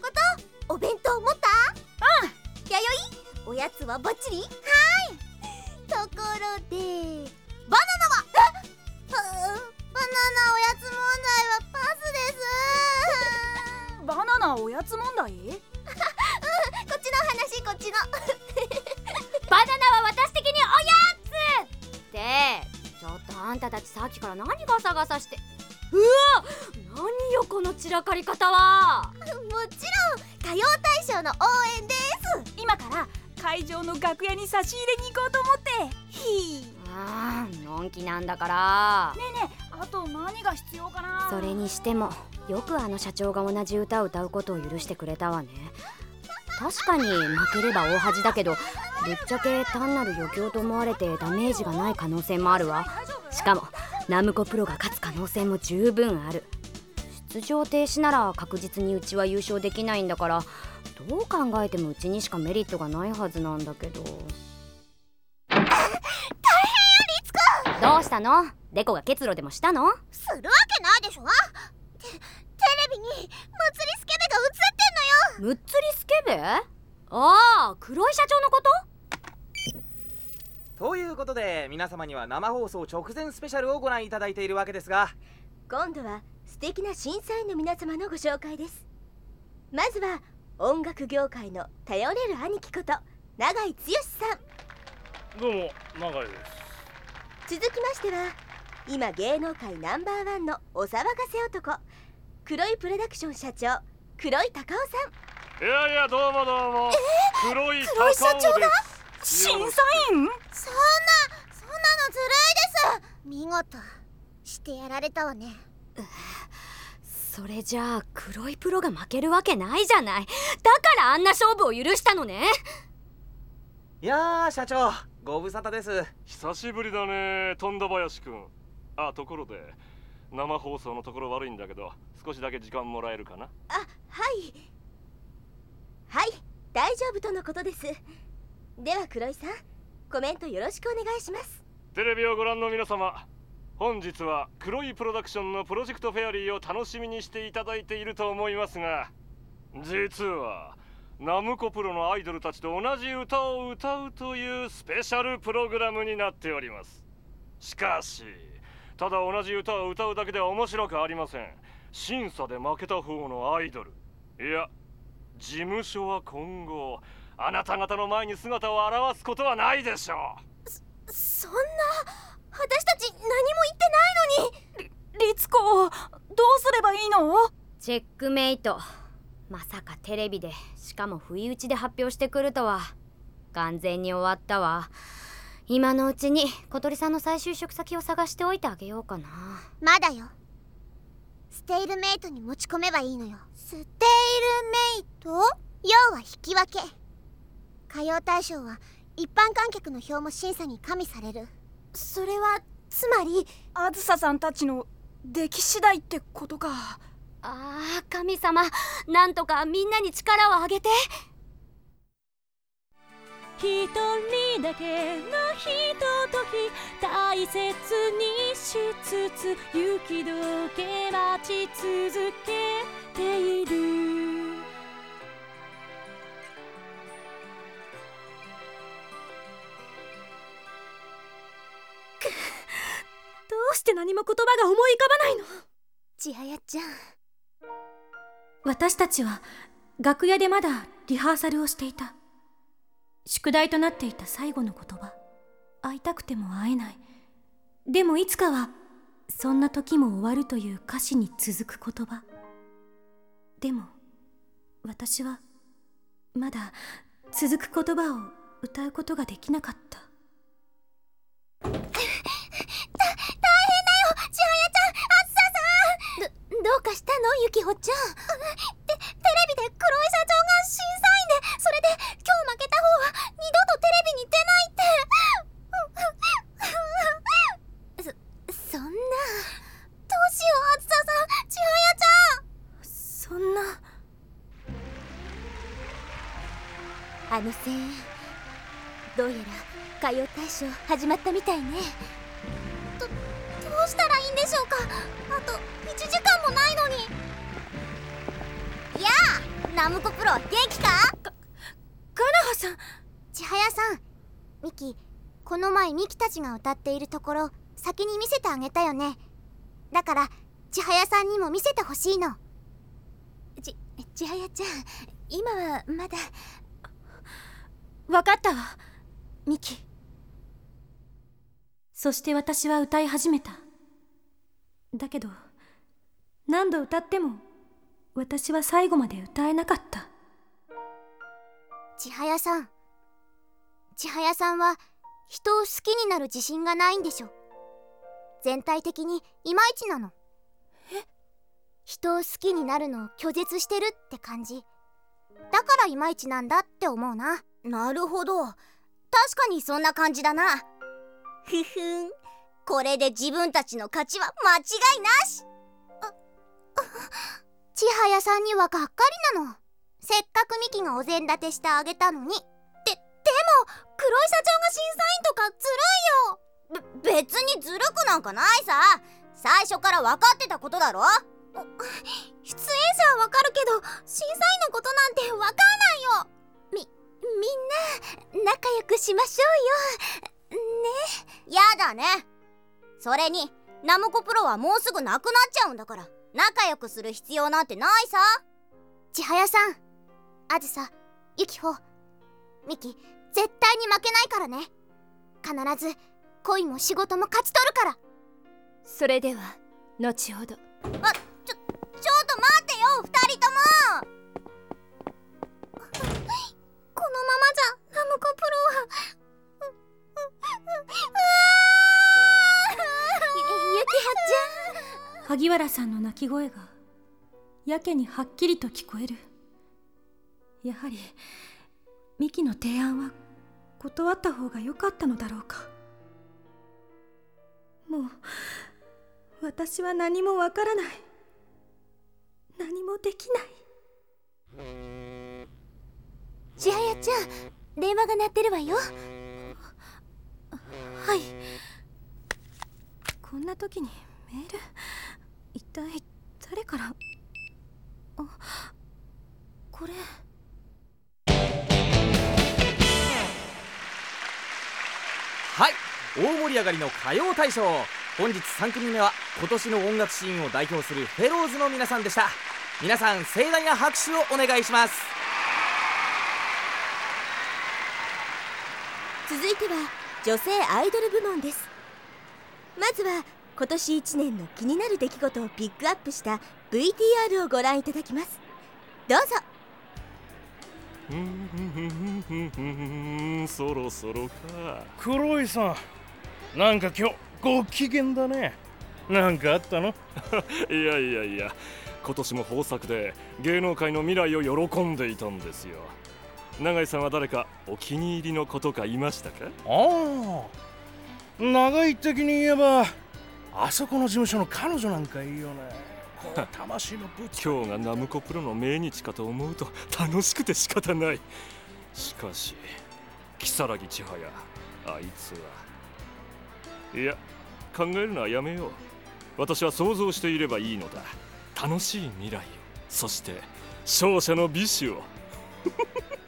ことお弁当持った？ うん。 やよい、おやつはバッチリ？はい。ところでバナナは？バナナおやつ問題はパスです。 バナナおやつ問題？ こっちの話、こっちのバナナは私的におやつってちょっとあんたたちさっきから何ガサガサして。うわ、何よこの散らかり方は。 もちろん歌謡大賞の応援です。 今から会場の楽屋に差し入れに行こうと思って。ひー、のんきなんだから。 ねえねえ、あと何が必要かな。 それにしてもよくあの社長が同じ歌を歌うことを許してくれたわね。確かに負ければ大恥だけど、ぶっちゃけ単なる余興と思われてダメージがない可能性もあるわ。しかもナムコプロが勝つ可能性も十分ある。出場停止なら確実にうちは優勝できないんだから、どう考えてもうちにしかメリットがないはずなんだけど。 大変よ、律子。 どうしたの？デコが結露でもしたの？ するわけないでしょ。テレビにムツリスケベが映ってんのよ。 ムツリスケベ？ああ、黒井社長のこと？ ということで皆様には生放送直前スペシャルをご覧いただいているわけですが、 今度は素敵な審査員の皆様のご紹介です。まずは音楽業界の頼れる兄貴こと永井剛さん。 どうも永井です。 続きましては今芸能界ナンバーワンのお騒がせ男、黒いプロダクション社長黒井隆夫さん。 いやいや、どうもどうも、黒井黒井社長が審査員？ そんなのずるいです。見事してやられたわね。 それじゃあ黒いプロが負けるわけないじゃない。だからあんな勝負を許したのね。 いやー社長、ご無沙汰です。 久しぶりだね、富田林くん。あ、ところで生放送のところ悪いんだけど、少しだけ時間もらえるかな？ はいはい、大丈夫とのことです。では黒井さん、コメントよろしくお願いします。 テレビをご覧の皆様、本日は黒いプロダクションのプロジェクトフェアリーを楽しみにしていただいていると思いますが、実はナムコプロのアイドルたちと同じ歌を歌うというスペシャルプログラムになっております。しかし、ただ同じ歌を歌うだけでは面白くありません。審査で負けた方のアイドル、いや事務所は今後あなた方の前に姿を現すことはないでしょう。 そんな、私たち何も言ってないのに。 律子、どうすればいいの？ チェックメイト。まさかテレビで、しかも不意打ちで発表してくるとは。完全に終わったわ。今のうちに小鳥さんの再就職先を探しておいてあげようかな。 まだよ。ステイルメイトに持ち込めばいいのよ。ステイルメイト？要は引き分け。歌謡大賞は一般観客の票も審査に加味される。それはつまりあずささんたちの出来次第ってことか。 ああ、神様、なんとかみんなに力をあげて。 一人だけのひととき大切にしつつ雪解け待ち続けている。 どうして何も言葉が思い浮かばないの？千早ちゃん。 私たちは楽屋でまだリハーサルをしていた。宿題となっていた最後の言葉、会いたくても会えない、でもいつかはそんな時も終わるという歌詞に続く言葉。でも私はまだ続く言葉を歌うことができなかった。 大変だよ、千早ちゃん、あずささん。どうかしたの、ゆきほちゃん。テレビで黒井社長が審査員で、それで今日負けた方は二度とテレビに出ないって。そんな。どうしよう、あずささん、千早ちゃん。 そんな。 あの声援、どうやら歌謡大賞始まったみたいね。どうしたらいいんでしょうか。あと1時間もないのに。やあ、 ナムコプロ元気か？ カナハさん。 千早さん、ミキ、この前ミキたちが歌っているところ先に見せてあげたよね。だから千早さんにも見せてほしいの。千早ちゃん、今はまだ。 わかったわ、ミキ。そして私は歌い始めた。だけど何度歌っても私は最後まで歌えなかった。 千早さん、千早さんは人を好きになる自信がないんでしょ。全体的にいまいちなの。人を好きになるのを拒絶してるって感じ。だからいまいちなんだって思うな。なるほど、確かにそんな感じだな。ふふん、これで自分たちの勝ちは間違いなし。千早さんにはがっかりなの。せっかくミキがお膳立てしてあげたのに。でも黒井社長が審査員とかずるいよ。別にずるくなんかないさ。最初から分かってたことだろ。出演者はわかるけど審査員のことなんてわかんないよ。みんな仲良くしましょうよ。ね。やだね。それにナムコプロはもうすぐなくなっちゃうんだから、仲良くする必要なんてないさ。千早さん、あずさ、ユキホ、ミキ、絶対に負けないからね。必ず恋も仕事も勝ち取るから。 それでは後ほど。 ちょっと待ってよ、二人とも。このままじゃナムコプロはゆきはちゃん。 萩原さんの泣き声がやけにはっきりと聞こえる。やはりミキの提案は断った方が良かったのだろうか。もう私は何もわからない。何もできない。 千早ちゃん、電話が鳴ってるわよ。 はい。こんな時にメール、一体誰から。これ。 はい、大盛り上がりの歌謡大賞。本日3組目は今年の音楽シーンを代表するフェローズの皆さんでした。皆さん盛大な拍手をお願いします。 続いては女性アイドル部門です。まずは今年1年の気になる出来事をピックアップした VTR をご覧いただきます。どうぞ。 そろそろか。 黒井さん、なんか今日ご機嫌だね。なんかあったの？ いや、今年も豊作で芸能界の未来を喜んでいたんですよ。永井さんは誰かお気に入りの子とかいましたか？ ああ、長井的に言えばあそこの事務所の彼女なんかいいよね。こう魂のぶつ今日がナムコプロの命日かと思うと楽しくて仕方ない。しかし如月千早、あいつは。いや、考えるのはやめよう。私は想像していればいいのだ。楽しい未来を、そして勝者の美酒を。